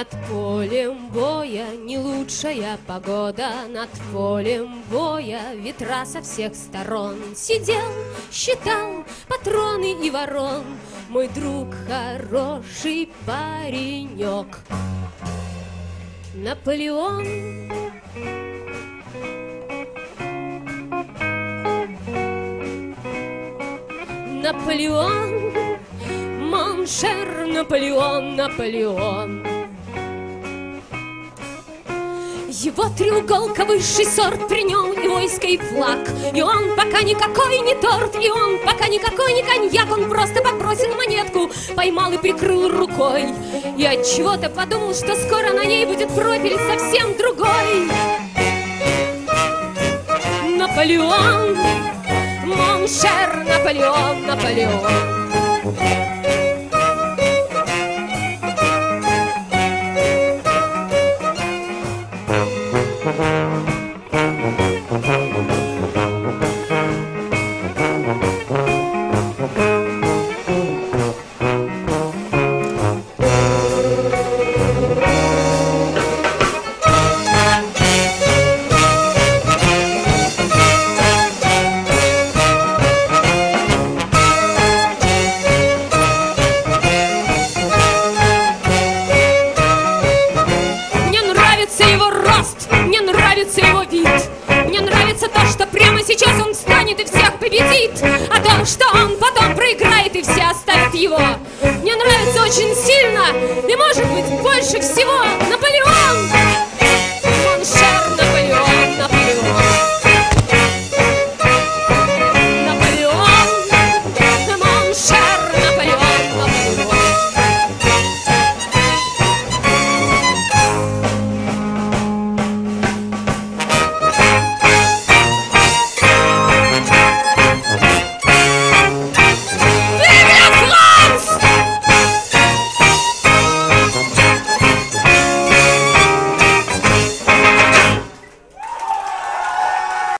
Над полем боя не лучшая погода, над полем боя ветра со всех сторон. Сидел, считал патроны и ворон, мой друг хороший паренек. Наполеон. Наполеон, моншер Наполеон, Наполеон. Его треуголка высший сорт, при нем и войско, и флаг. И он пока никакой не торт, и он пока никакой не коньяк. Он просто подбросил монетку, поймал и прикрыл рукой. И отчего-то подумал, что скоро на ней будет профиль совсем другой. Наполеон, моншер Наполеон, Наполеон. А то, что он потом проиграет и все оставят его, мне нравится очень сильно и, может быть, больше всего.